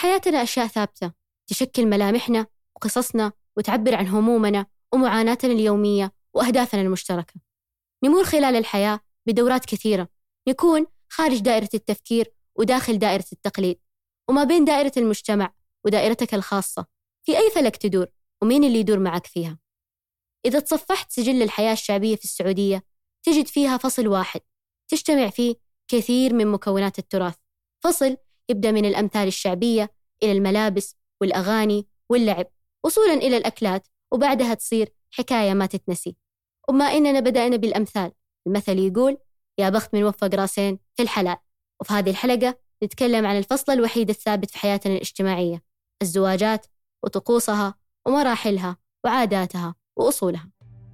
في حياتنا أشياء ثابتة تشكل ملامحنا وقصصنا وتعبر عن همومنا ومعاناتنا اليومية وأهدافنا المشتركة. نمر خلال الحياة بدورات كثيرة، نكون خارج دائرة التفكير وداخل دائرة التقليد، وما بين دائرة المجتمع ودائرتك الخاصة. في أي فلك تدور ومين اللي يدور معك فيها؟ إذا تصفحت سجل الحياة الشعبية في السعودية تجد فيها فصل واحد تجتمع فيه كثير من مكونات التراث. فصل يبدأ من الأمثال الشعبية إلى الملابس والأغاني واللعب وصولاً إلى الأكلات، وبعدها تصير حكاية ما تتنسي. وما إننا بدأنا بالأمثال، المثل يقول يا بخت من وفق راسين في الحلال. وفي هذه الحلقة نتكلم عن الفصل الوحيد الثابت في حياتنا الاجتماعية، الزواجات وطقوسها ومراحلها وعاداتها وأصولها.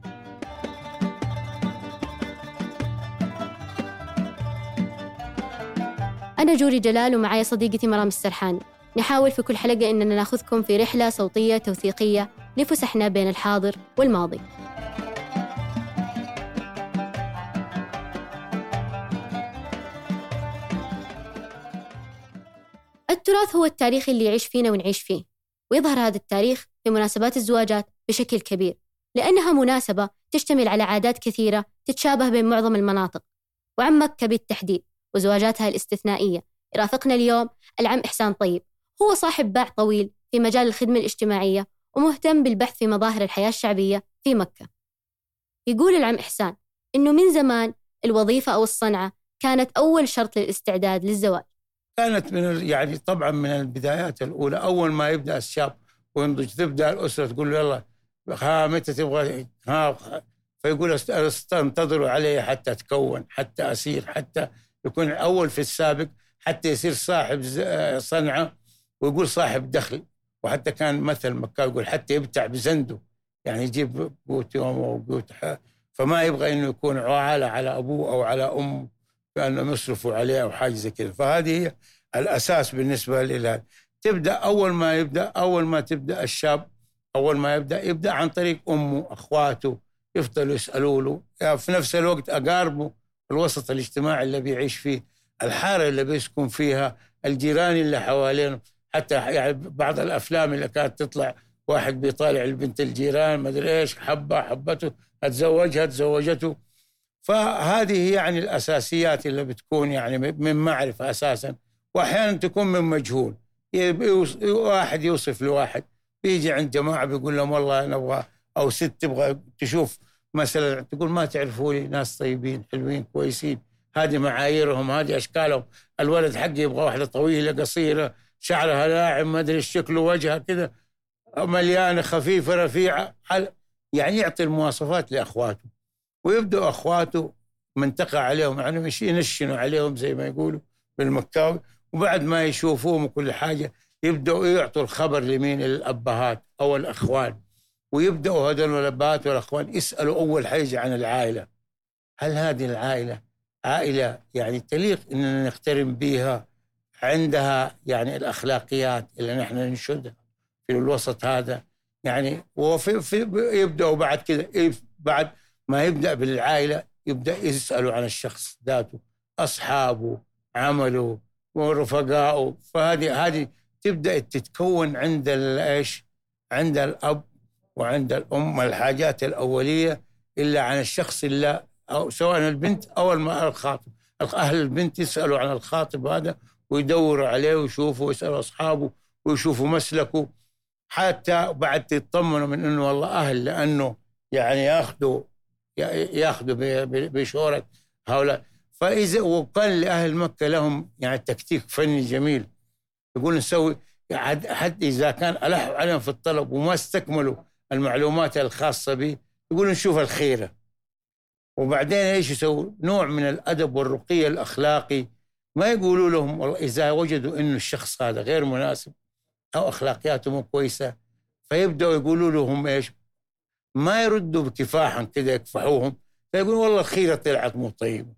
أنا جوري جلال ومعايا صديقتي مرام السرحاني. نحاول في كل حلقة إننا ناخذكم في رحلة صوتية توثيقية لفسحنا بين الحاضر والماضي. التراث هو التاريخ اللي يعيش فينا ونعيش فيه، ويظهر هذا التاريخ في مناسبات الزواجات بشكل كبير، لأنها مناسبة تشتمل على عادات كثيرة تتشابه بين معظم المناطق وعن مكة بالتحديد وزواجاتها الاستثنائية. يرافقنا اليوم العم إحسان طيب، هو صاحب باع طويل في مجال الخدمة الاجتماعية ومهتم بالبحث في مظاهر الحياة الشعبية في مكة. يقول العم إحسان إنه من زمان الوظيفة أو الصنعة كانت أول شرط للاستعداد للزواج. كانت يعني طبعا من البدايات الأولى، أول ما يبدأ الشاب وينضج تبدأ الأسرة تقول له يلا متى تبغى فيقول استنتظروا علي حتى أتكون، حتى أسير، حتى يكون أول في السابق، حتى يصير صاحب صنعة ويقول صاحب دخل. وحتى كان مثل مكة يقول حتى يبتع بزنده، يعني يجيب قوت يوم وقوت فما يبغى إنه يكون عالة على أبوه أو على أمه كأنهم يصرفوا عليه أو حاجة زي كذا. فهذه هي الأساس بالنسبة لله. تبدأ أول ما تبدأ الشاب أول ما يبدأ عن طريق أمه، أخواته يفضلوا يسألوا له، يعني في نفس الوقت أقاربه، الوسط الاجتماعي اللي بيعيش فيه، الحارة اللي بيسكن فيها، الجيران اللي حوالينه. حتى يعني بعض الأفلام اللي كانت تطلع واحد بيطالع البنت الجيران ما أدري إيش، حبته تزوجته. فهذه يعني الأساسيات اللي بتكون يعني من معرفة أساسا، وأحيانا تكون من مجهول. واحد يوصف لواحد، بيجي عند جماعة بيقول لهم والله أنا أبغى، أو ست تبغى تشوف مثلا، تقول ما تعرفوا لي ناس طيبين حلوين كويسين، هذه معاييرهم، هذه أشكالهم. الولد حقي يبغى واحدة طويلة قصيرة شعرها لاعب ما أدري شكله وجهها كذا مليانة خفيفة رفيعة، يعني يعطي المواصفات لأخواته. ويبدأ أخواته منطقة عليهم، يعني ينشنوا عليهم زي ما يقولوا بالمكاوي. وبعد ما يشوفوهم وكل حاجة يبدأوا يعطوا الخبر لمين؟ الأبهات أو الأخوان. ويبدأوا هذول الأبهات والأخوان يسألوا أول حاجة عن العائلة. هل هذه العائلة عائلة يعني تليق إننا نقترن بها، عندها يعني الأخلاقيات اللي نحن ننشدها في الوسط هذا؟ يعني يبدأوا بعد كده، بعد ما يبدأ بالعائلة يبدأ يسألوا عن الشخص ذاته، أصحابه، عمله ورفقائه. فهذه تبدأ تتكون عند عند الأب وعند الأم الحاجات الأولية إلا عن الشخص، إلا أو سواء البنت أو الخاطب. أهل البنت يسألوا عن الخاطب هذا ويدوروا عليه ويشوفوا ويسألوا أصحابه ويشوفوا مسلكه، حتى بعد تطمنوا من إنه والله أهل، لأنه يعني ياخذوا بشورة هؤلاء. فإذا وكان لأهل مكة لهم يعني تكتيك فني جميل، يقول نسوي حتى إذا كان ألحوا عليهم في الطلب وما استكملوا المعلومات الخاصة به، يقولوا نشوف الخيرة. وبعدين إيش يسوي؟ نوع من الأدب والرقي الأخلاقي. ما يقولوا لهم والله إذا وجدوا إنه الشخص هذا غير مناسب أو أخلاقياته مو كويسة، فيبدأوا يقولوا لهم إيش؟ ما يردوا بكفاحا كده يكفحوهم، فيقولوا والله الخيرة طلعت مو طيبة.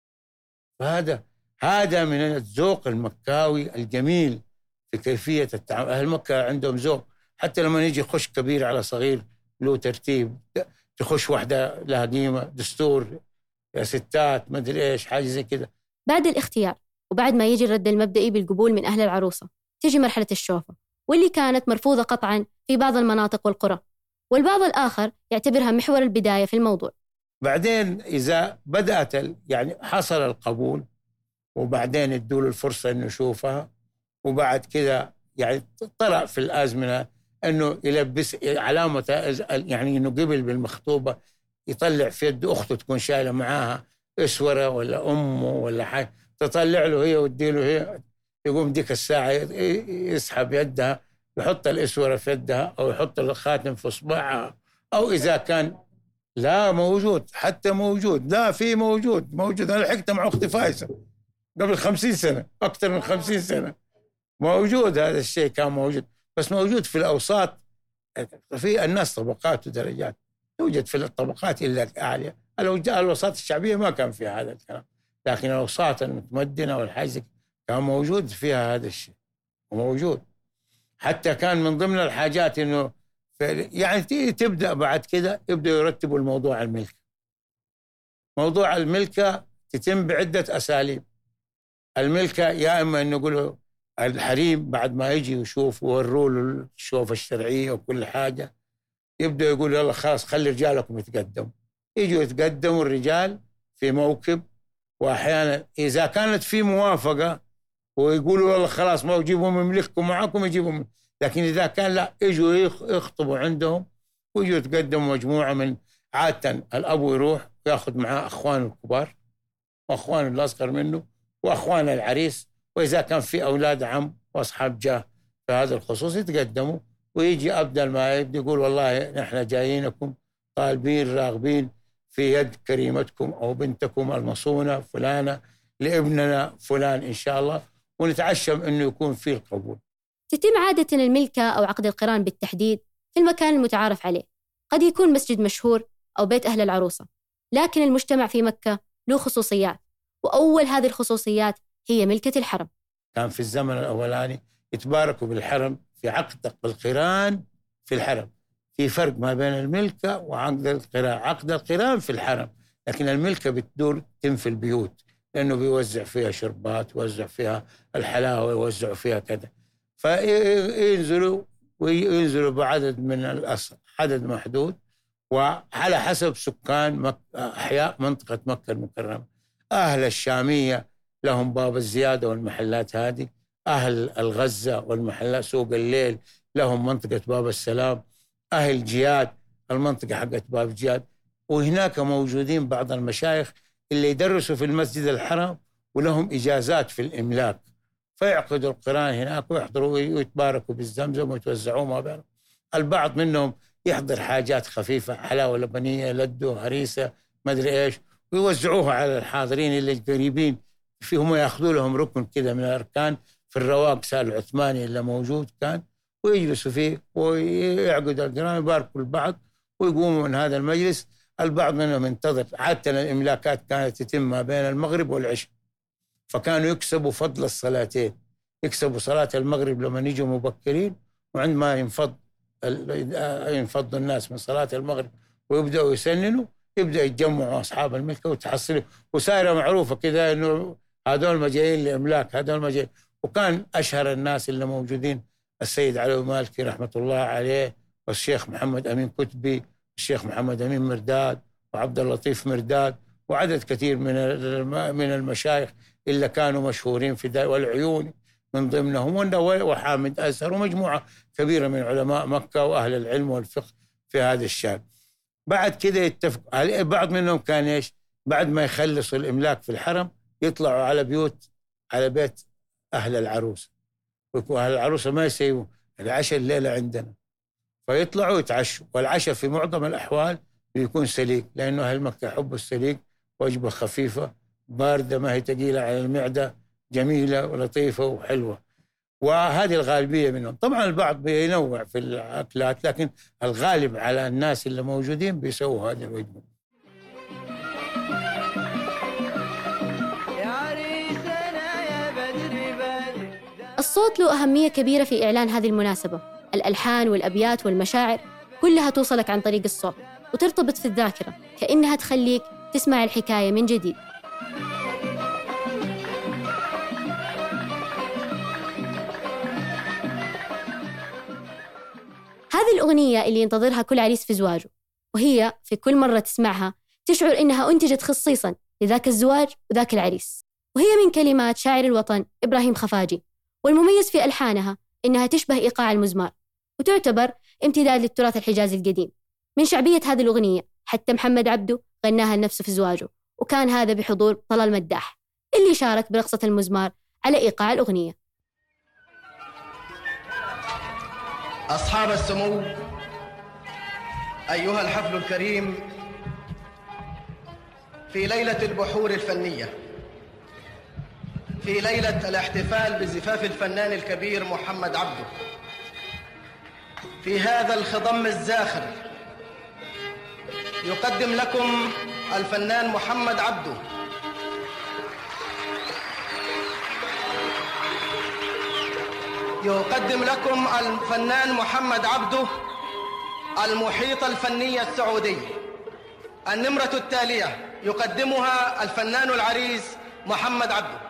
هذا من الذوق المكاوي الجميل في كيفية التعامل. أهل مكة عندهم ذوق، حتى لما يجي يخش كبير على صغير له ترتيب، تخش واحدة لها قيمة، دستور، يا ستات، ما أدري إيش، حاجة زي كده. بعد الاختيار وبعد ما يجي الرد المبدئي بالقبول من أهل العروسة، تجي مرحلة الشوفة، واللي كانت مرفوضة قطعاً في بعض المناطق والقرى، والبعض الآخر يعتبرها محور البداية في الموضوع. بعدين إذا بدأت يعني حصل القبول، وبعدين ادوا له الفرصة إنه يشوفها، وبعد كده يعني طلع في الآزمنة إنه يلبس علامة يعني إنه قبل بالمخطوبة، يطلع في يد أخته تكون شايلة معاها إسورة ولا أمه ولا حاجة، تطلع له هي وتديله هي، يقوم ديك الساعة يسحب يدها، يحط الإسورة في يدها أو يحط الخاتم في إصبعها. أو إذا كان لا موجود، حتى موجود، لا في موجود. أنا لحقت مع أختي فايسة قبل 50 سنة، أكثر من 50 سنة موجود. هذا الشيء كان موجود، بس موجود في الأوساط. في الناس طبقات ودرجات، توجد في الطبقات إلا العالية. الأوساط الشعبية ما كان فيها هذا الكلام، لكن الأوساط المتمدنة والحاجة كان موجود فيها هذا الشيء، وموجود. حتى كان من ضمن الحاجات إنه يعني تبدأ بعد كده يبدأ يرتبوا الموضوع الملكة. موضوع الملكة تتم بعدة أساليب. الملكة يا إما إنه يقولوا الحريم بعد ما يجي يشوف ووروا له الشوفة الشرعية وكل حاجة، يبدأ يقول يلا خلاص خلي رجالكم يتقدموا. يجوا يتقدموا الرجال في موكب، وأحيانا إذا كانت في موافقة ويقولوا والله خلاص ما يجيبوا مملككم معكم يجيبوا لكن إذا كان لا، يجوا يخطبوا عندهم ويجوا يتقدموا مجموعة من عادة الأب يروح ويأخذ معاه أخوان الكبار وأخوان الأصغر منه وأخوان العريس، وإذا كان في أولاد عم وأصحاب جاه في هذا الخصوص يتقدموا، ويجي أبدل ما يبدأ يقول والله نحن جايينكم طالبين راغبين في يد كريمتكم أو بنتكم المصونة فلانة لابننا فلان إن شاء الله، ونتعشم أنه يكون فيه القبول. تتم عادة الملكة أو عقد القران بالتحديد في المكان المتعارف عليه، قد يكون مسجد مشهور أو بيت أهل العروسة، لكن المجتمع في مكة له خصوصيات، وأول هذه الخصوصيات هي ملكة الحرم. كان في الزمن الأولاني يتباركوا بالحرم في عقد القران في الحرم. في فرق ما بين الملكة وعقد القران. عقد القران في الحرم، لكن الملكة بتدور تم في البيوت، لأنه بيوزع فيها شربات، يوزع فيها الحلاوة، يوزع فيها كذا. وينزلوا بعدد من عدد محدود، وعلى حسب سكان أحياء منطقة مكة المكرمة. أهل الشامية لهم باب الزيادة والمحلات هذه، أهل الغزة والمحلات سوق الليل لهم منطقة باب السلام، أهل جياد المنطقة حقت باب جياد. وهناك موجودين بعض المشايخ اللي يدرسوا في المسجد الحرام ولهم إجازات في الإملاك، فيعقدوا القرآن هناك ويحضروا ويتباركوا بالزمزم ويتوزعوا ما بينهم. البعض منهم يحضر حاجات خفيفة، حلاوة لبنية، لدو، هريسة، ما أدري إيش، ويوزعوها على الحاضرين اللي قريبين فيهم، يأخذوا لهم ركن كذا من الأركان في الرواق سال العثماني اللي موجود كان، ويجلسوا فيه ويعقدوا القرآن ويباركوا البعض ويقوموا من هذا المجلس. البعض منهم ينتظر. عادة الإملاكات كانت تتم ما بين المغرب والعشاء، فكانوا يكسبوا فضل الصلاتين، يكسبوا صلاة المغرب لما يجوا مبكرين، وعندما ينفض الناس من صلاة المغرب ويبدأوا يسننوا، يبدأ يتجمعوا أصحاب الملكة وتحصلوا، وسائرة معروفة كذا إنه هذول مجايين لإملاك، هذول مجايين. وكان أشهر الناس اللي موجودين السيد علي المالكي رحمة الله عليه، والشيخ محمد أمين كتبي، الشيخ محمد أمين مرداد، وعبد اللطيف مرداد، وعدد كثير من المشايخ اللي كانوا مشهورين في ذلك، والعيوني من ضمنهم، وحامد أزهر، ومجموعة كبيرة من علماء مكة وأهل العلم والفقه في هذا الشأن. بعد كده يتفق بعض منهم كان إيش، بعد ما يخلصوا الإملاك في الحرم يطلعوا على بيت أهل العروسة، وأهل العروسة ما يسيبوا العشاء الليلة عندنا، فيطلعوا يتعشوا. والعشاء في معظم الأحوال بيكون سليق، لأنه أهل مكة يحبوا السليق، وجبة خفيفة باردة ما هي ثقيلة على المعدة، جميلة ولطيفة وحلوة. وهذه الغالبية منهم. طبعا البعض بينوع في الأكلات، لكن الغالب على الناس اللي موجودين بيسووا هذه الوجبة. الصوت له أهمية كبيرة في إعلان هذه المناسبة. الألحان والأبيات والمشاعر كلها توصلك عن طريق الصوت وترتبط في الذاكرة، كأنها تخليك تسمع الحكاية من جديد. الأغنية اللي ينتظرها كل عريس في زواجه، وهي في كل مرة تسمعها تشعر إنها أنتجت خصيصاً لذاك الزواج وذاك العريس. وهي من كلمات شاعر الوطن إبراهيم خفاجي، والمميز في ألحانها إنها تشبه إيقاع المزمار، وتعتبر امتداد للتراث الحجازي القديم. من شعبية هذه الأغنية حتى محمد عبده غناها لنفسه في زواجه، وكان هذا بحضور طلال مداح اللي شارك برقصة المزمار على إيقاع الأغنية. أصحاب السمو، أيها الحفل الكريم، في ليلة البحور الفنية، في ليلة الاحتفال بزفاف الفنان الكبير محمد عبده، في هذا الخضم الزاخر يقدم لكم الفنان محمد عبده المحيط الفني السعودي. النمرة التالية يقدمها الفنان العريس محمد عبده.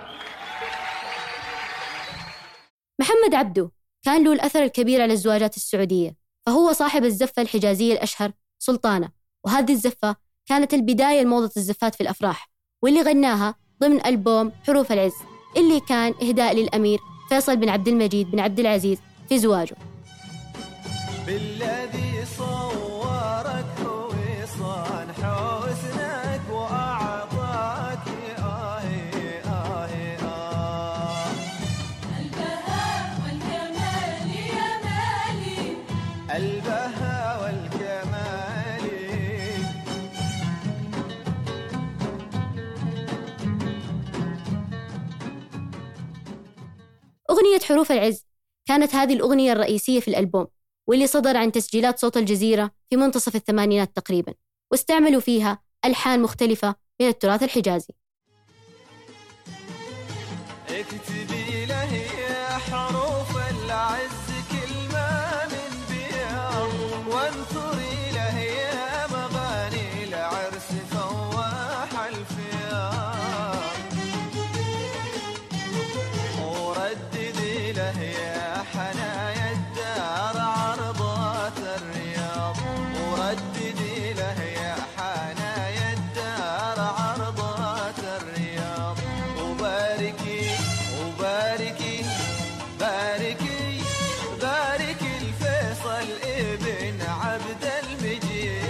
محمد عبده كان له الأثر الكبير على الزواجات السعودية، فهو صاحب الزفة الحجازية الأشهر سلطانة، وهذه الزفة كانت البداية لموضة الزفات في الأفراح، واللي غناها ضمن ألبوم حروف العز اللي كان إهداء للأمير فيصل بن عبد المجيد بن عبد العزيز في زواجه. بالذي صورك حويصان حسنك وأعطاك آهي آهي آه. البهاء والكمال يا مالي، البهاء والكمال. أغنية حروف العز كانت هذه الأغنية الرئيسية في الألبوم، واللي صدر عن تسجيلات صوت الجزيرة في منتصف الثمانينات تقريباً، واستعملوا فيها ألحان مختلفة من التراث الحجازي. اكتبي له يا حروف العز كلمة من بياض، وانثري له يا مغاني العرس فواح الفياض، ورددي له يا حنايا الدار عرضات الرياض، ورددي له يا حنايا الدار عرضات الرياض، وباركي وباركي باركي باركي الفيصل ابن عبد المجيد.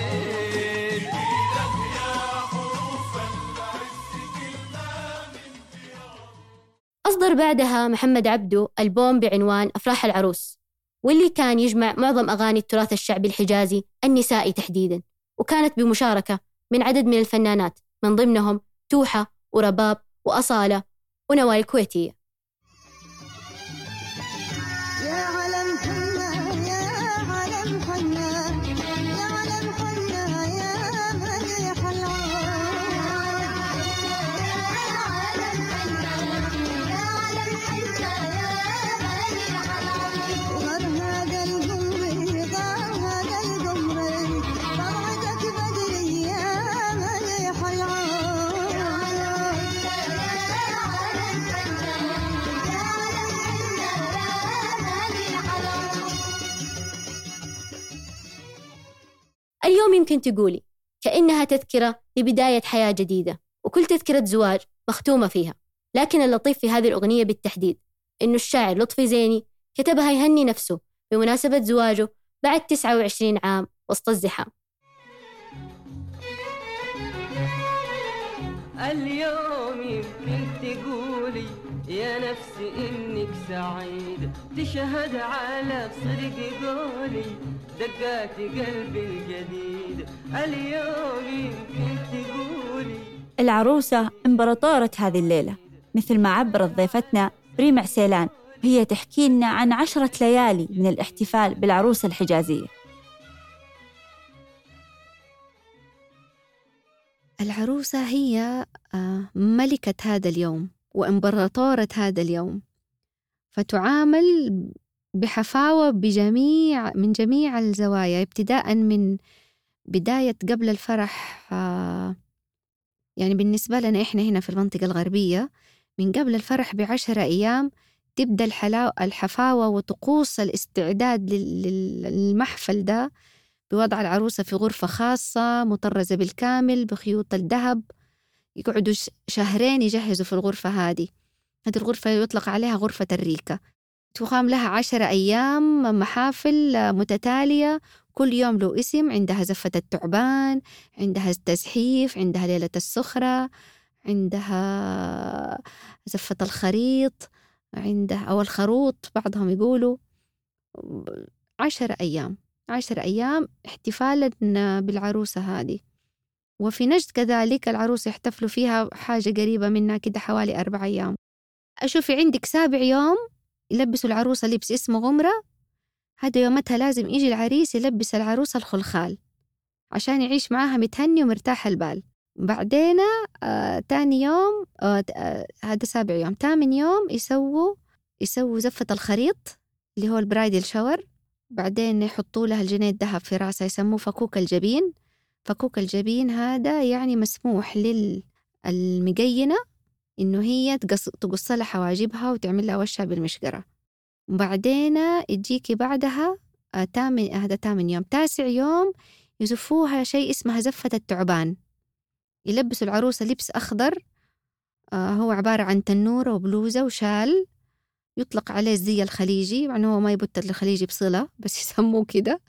أصدر بعدها محمد عبده ألبوم بعنوان أفراح العروس، واللي كان يجمع معظم أغاني التراث الشعبي الحجازي النسائي تحديداً، وكانت بمشاركة من عدد من الفنانات من ضمنهم توحة ورباب وأصالة ونوال الكويتية. يا علم حنا يا علم حنا يا علم حنا يا مليح العود، يا علم حنا يا علم حنا يا مليح العود، غر هذا القمري غر هذا القمري طلعتك بدري يا مليح العود، يا علم حنا يا علم حنا يا مليح العود. اليوم يمكن تقولي كأنها تذكرة لبداية حياة جديدة، وكل تذكرة زواج مختومة فيها، لكن اللطيف في هذه الأغنية بالتحديد إنه الشاعر لطفي زيني كتبها يهني نفسه بمناسبة زواجه بعد 29 عام وسط الزحام. اليوم يمكن تقولي يا نفسي إنك سعيد، تشهد على صدق قولي دقات قلبي الجديد. اليوم يمكن تقولي العروسة إمبراطورة هذه الليلة، مثل ما عبرت ضيفتنا ريم عسيلان، وهي تحكي لنا عن 10 ليالي من الاحتفال بالعروسة الحجازية. العروسة هي ملكة هذا اليوم وإمبراطورة هذا اليوم، فتعامل بحفاوة من جميع الزوايا، ابتداء من بداية قبل الفرح. يعني بالنسبة لنا إحنا هنا في المنطقة الغربية، من قبل الفرح ب10 أيام تبدأ الحفاوة وطقوس الاستعداد للمحفل ده بوضع العروسة في غرفة خاصة مطرزة بالكامل بخيوط الذهب. يقعدوا 2 يجهزوا في الغرفة هذه الغرفة يطلق عليها غرفة الريكة. تقام لها 10 أيام محافل متتالية، كل يوم له اسم. عندها زفة التعبان، عندها التزحيف، عندها ليلة السخرة، عندها زفة الخريط، عندها أو الخروط بعضهم يقولوا. 10 أيام احتفالا بالعروسة هذه. وفي نجد كذلك العروسة يحتفلوا فيها حاجة قريبة منها كده حوالي 4 أيام. أشوفي عندك 7 يوم يلبسوا العروسة لبس اسمه غمرة. هذا يومتها لازم يجي العريس يلبس العروسة الخلخال عشان يعيش معاها متهني ومرتاح البال. بعدين تاني يوم هذا 7 يوم. 8 يوم يسووا زفة الخريط اللي هو البرايدل شاور. بعدين يحطوا لها الجنيه الذهب في راسها يسموه فكوك الجبين. فكوك الجبين هذا يعني مسموح للمجينة إنه هي تقص لها حواجبها وتعمل لها وشها بالمشقرة. وبعدين يجيكي بعدها هذا 8 يوم. 9 يوم يزفوها شيء اسمها زفة التعبان. يلبسوا العروسة لبس أخضر، هو عبارة عن تنورة وبلوزة وشال، يطلق عليه الزي الخليجي، يعني هو ما يبت الخليجي بصلة بس يسموه كده.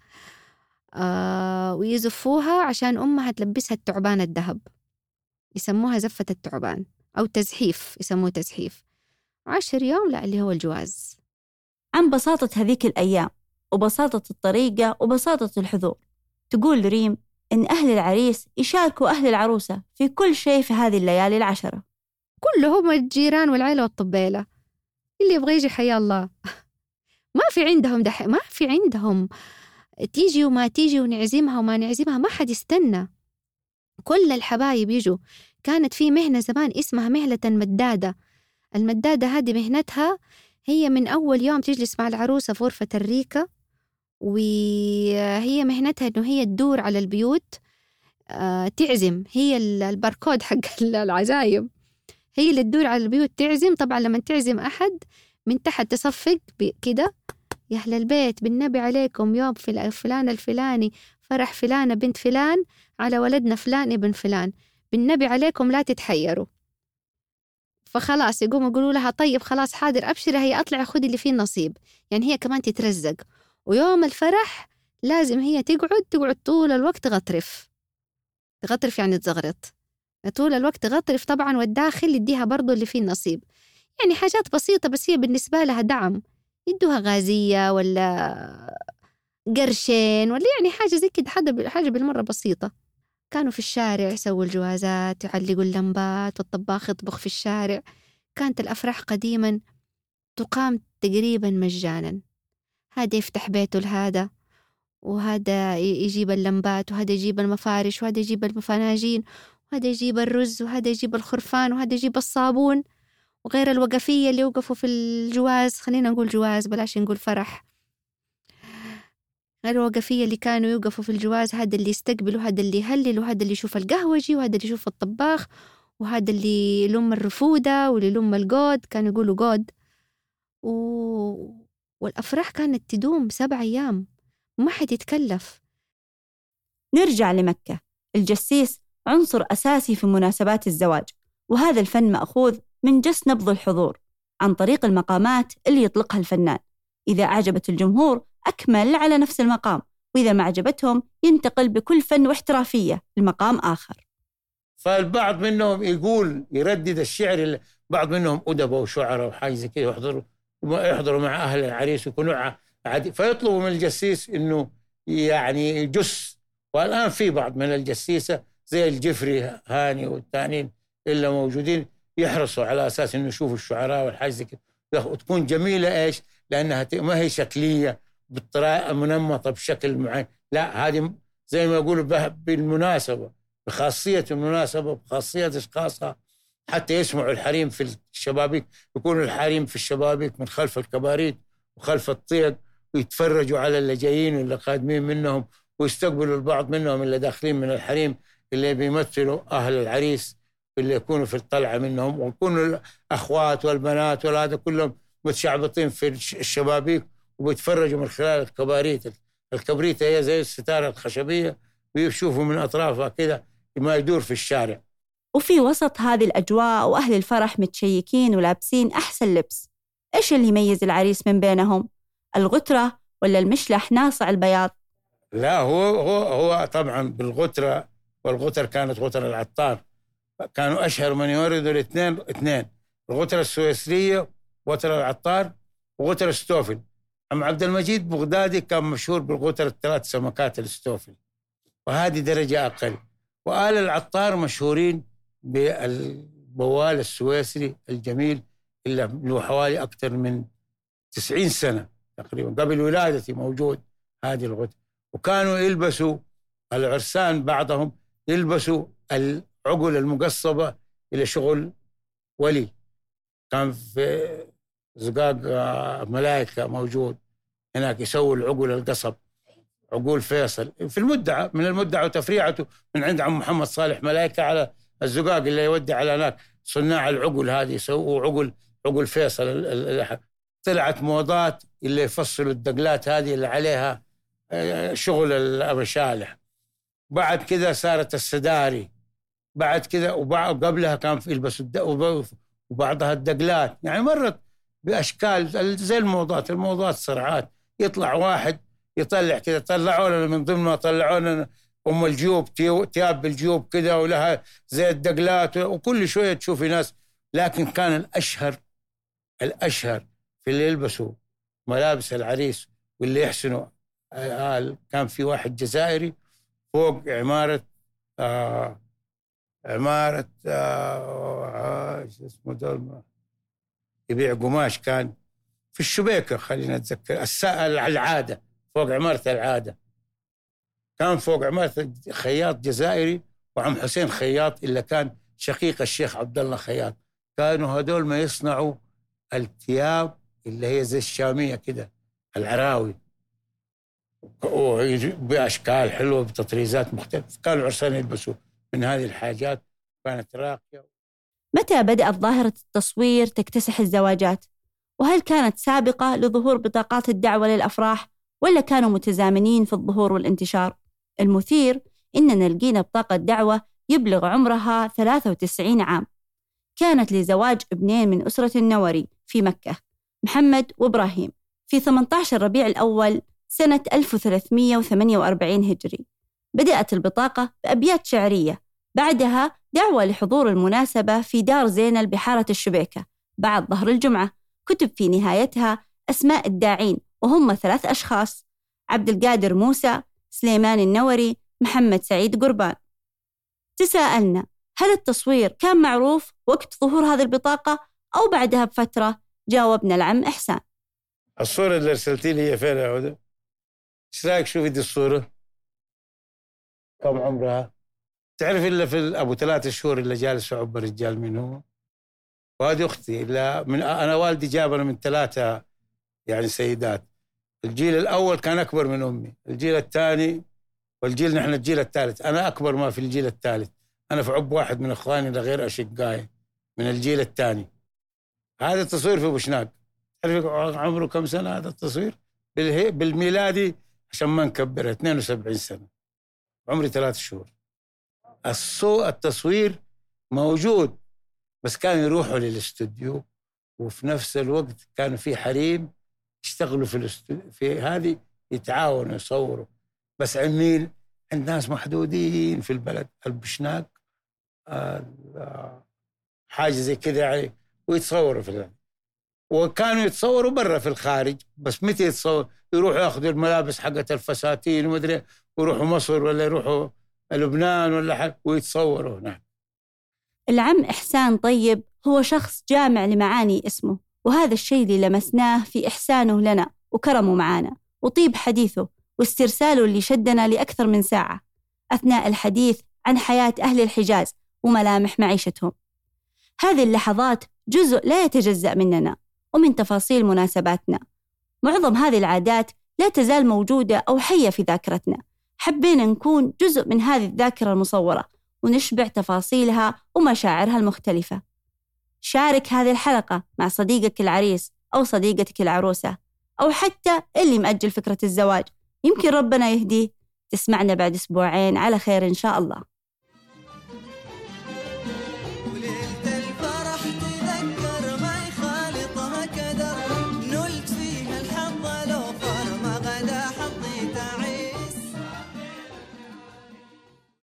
ويزفوها عشان أمها تلبسها التعبان الذهب، يسموها زفة التعبان أو تزحيف، يسموه تزحيف. 10 يوم لا اللي هو الجواز. عن بساطة هذيك الأيام وبساطة الطريقة وبساطة الحضور، تقول ريم إن أهل العريس يشاركوا أهل العروسة في كل شيء في هذه الليالي 10. كلهم الجيران والعيلة والطبيلة، اللي يبغى يجي حيا الله. ما في عندهم تيجي وما تيجي ونعزمها وما نعزمها، ما حد يستنى. كل الحبايب يجوا. كانت في مهنة زمان اسمها مهنة المدادة. المدادة هذه مهنتها هي من أول يوم تجلس مع العروسة في غرفة الريكة، وهي مهنتها إنه هي تدور على البيوت تعزم. هي الباركود حق العزايم، هي اللي تدور على البيوت تعزم. طبعا لما تعزم أحد من تحت تصفق كده: يا أهل البيت بالنبي عليكم يوم فلان الفلاني فرح فلانة بنت فلان على ولدنا فلان ابن فلان، بالنبي عليكم لا تتحيروا. فخلاص يقوموا يقولوا لها طيب خلاص حاضر أبشري، هي أطلع خذي اللي فيه النصيب. يعني هي كمان تترزق. ويوم الفرح لازم هي تقعد طول الوقت غطرف يعني تزغرط طول الوقت غطرف طبعا، والداخل يديها برضو اللي فيه النصيب. يعني حاجات بسيطة بس هي بالنسبة لها دعم، يدوها غازية ولا قرشين ولا يعني حاجة زي كده، حاجة بالمرة بسيطة. كانوا في الشارع يسووا الجوازات، يعلقوا اللمبات، والطباخ يطبخ في الشارع. كانت الأفراح قديما تقام تقريبا مجانا. هذا يفتح بيته لهذا، وهذا يجيب اللمبات، وهذا يجيب المفارش، وهذا يجيب الفناجين، وهذا يجيب الرز، وهذا يجيب الخرفان، وهذا يجيب الصابون. وغير الوقفية اللي وقفوا في الجواز، خلينا نقول جواز بلاش نقول فرح، غير الوقفية اللي كانوا يوقفوا في الجواز، هذا اللي يستقبل، وهذا اللي يهلل، وهذا اللي يشوف القهوجي، وهذا اللي يشوف الطباخ، وهذا اللي يلم الرفودة، واللي يلم القود، كانوا يقولوا قود. والأفراح كانت تدوم 7 أيام، ما حد يتكلف. نرجع لمكة. الجسيس عنصر أساسي في مناسبات الزواج، وهذا الفن مأخوذ من جس نبض الحضور عن طريق المقامات اللي يطلقها الفنان. إذا أعجبت الجمهور أكمل على نفس المقام، وإذا ما عجبتهم ينتقل بكل فن واحترافية لمقام آخر. فالبعض منهم يردد الشعر، بعض منهم أدباء وشعراء وحاجة زي كده يحضروا مع أهل العريس ويكونوا عادي، فيطلبوا من الجسيس إنه يعني يجس. والآن في بعض من الجسيسة زي الجفري هاني والثانيين اللي موجودين يحرصوا على أساس إنه يشوفوا الشعراء والحاجة زي كده، وتكون جميلة. إيش؟ لأنها ما هي شكلية بالطريقة منمطة بشكل معين، لا، هذه زي ما يقولوا بالمناسبة، بخاصية المناسبة، بخاصية أشخاصها. حتى يسمعوا الحريم في الشبابيك، يكونوا الحريم في الشبابيك من خلف الكباريت وخلف الطيق، ويتفرجوا على اللي جايين واللي قادمين منهم، ويستقبلوا البعض منهم اللي داخلين من الحريم اللي بيمثلوا أهل العريس اللي يكونوا في الطلعة منهم، ويكونوا الأخوات والبنات وهذا كلهم متشعبطين في الشبابيك وبيتفرجوا من خلال الكبريت هي زي الستارة الخشبية، ويشوفوا من أطرافها كده ما يدور في الشارع. وفي وسط هذه الأجواء وأهل الفرح متشيكين ولابسين أحسن لبس، إيش اللي يميز العريس من بينهم؟ الغترة ولا المشلح ناصع البياض؟ لا، هو طبعا بالغترة، والغترة كانت غترة العطار، كانوا أشهر من يوردوا الاثنين، الغترة السويسرية غترة العطار وغترة ستوفل. أما عبد المجيد بغدادي كان مشهور بالغترة الثلاث سمكات الستوفل، وهذه درجة أقل. وآل العطار مشهورين بالبوال السويسري الجميل اللي له حوالي أكثر من 90 سنة تقريبا قبل ولادتي موجود هذه الغترة. وكانوا يلبسوا العرسان بعضهم يلبسوا العقل المقصبة إلى شغل ولي. كان في زقاق ملائكة موجود هناك يسوي العقل القصب، عقول فيصل في المدعى، من المدعى وتفريعته من عند عم محمد صالح ملائكة على الزقاق اللي يودي على هناك صناع العقل هذه يسووا عقل فيصل. طلعت موضات اللي يفصلوا الدقلات هذه اللي عليها شغل المشالح. بعد كذا صارت السداري، بعد كذا وقبلها كان في يلبسوا وبعضها الدقلات. يعني مرت بأشكال زي الموضات صرعات. يطلع واحد يطلع كذا، طلعونا من ضمن ما طلعونا أم الجيوب، تياب بالجيوب كذا ولها زي الدقلات، وكل شوية تشوفي ناس. لكن كان الأشهر في اللي يلبسوا ملابس العريس واللي يحسنوا كان في واحد جزائري فوق عمارة اسمه دول يبيع قماش، كان في الشبيكة، خلينا نتذكر العادة، فوق عمارة العادة. كان فوق عمارة خياط جزائري وعم حسين خياط اللي كان شقيق الشيخ عبد الله خياط. كانوا هدول ما يصنعوا الثياب اللي هي زي الشامية كده، العراوي، بأشكال حلوة بتطريزات مختلفة. كانوا عرسان يلبسوا من هذه الحاجات، كانت راقية. متى بدأت ظاهرة التصوير تكتسح الزواجات؟ وهل كانت سابقة لظهور بطاقات الدعوة للأفراح ولا كانوا متزامنين في الظهور والانتشار؟ المثير إننا لقينا بطاقة دعوة يبلغ عمرها 93 عام، كانت لزواج ابنين من أسرة النوري في مكة، محمد وإبراهيم، في 18 ربيع الأول سنة 1348 هجري. بدأت البطاقة بأبيات شعرية، بعدها دعوة لحضور المناسبة في دار زينل بحارة الشبيكة بعد ظهر الجمعة. كتب في نهايتها أسماء الداعين، وهم 3 أشخاص: عبد القادر موسى، سليمان النوري، محمد سعيد قربان. تساءلنا، هل التصوير كان معروف وقت ظهور هذه البطاقة أو بعدها بفترة؟ جاوبنا العم إحسان. الصورة اللي أرسلتي لي هي فين يا عودة؟ إيش رأيك شوفي دي الصورة؟ كم عمرها؟ تعرف إلا في أبو 3 شهور اللي جالس عب الرجال من هو؟ وهذه أختي، أنا والدي جابنا من 3 يعني سيدات. الجيل الأول كان أكبر من أمي، الجيل الثاني نحن الجيل الثالث. أنا أكبر ما في الجيل الثالث، أنا في عب واحد من إخواني لغير أشقائي من الجيل الثاني. هذا التصوير في بوشناق. تعرف عمره كم سنة هذا التصوير؟ بالميلادي عشان ما نكبر 72 سنة، عمري 3 شهور. التصوير موجود، بس كانوا يروحوا للاستوديو، وفي نفس الوقت كانوا في حريم يشتغلوا في هذه يتعاونوا يصوروا، بس عند ناس محدودين في البلد. البشناق حاجة زي كذا يعني، ويتصوروا في البلد. وكانوا يتصوروا برا في الخارج، بس متى يتصور؟ يروحوا ياخذوا الملابس حقت الفساتين ومدري، ويروحوا مصر ولا يروحوا لبنان ولا حاجة ويتصوروا هناك. العم إحسان طيب هو شخص جامع لمعاني اسمه، وهذا الشيء اللي لمسناه في إحسانه لنا وكرمه معانا وطيب حديثه واسترساله اللي شدنا لأكثر من ساعة أثناء الحديث عن حياة أهل الحجاز وملامح معيشتهم. هذه اللحظات جزء لا يتجزأ مننا ومن تفاصيل مناسباتنا. معظم هذه العادات لا تزال موجودة أو حية في ذاكرتنا. حبينا نكون جزء من هذه الذاكرة المصورة ونشبع تفاصيلها ومشاعرها المختلفة. شارك هذه الحلقة مع صديقك العريس أو صديقتك العروسة، أو حتى اللي مأجل فكرة الزواج، يمكن ربنا يهديه. تسمعنا بعد 2 أسبوع على خير إن شاء الله.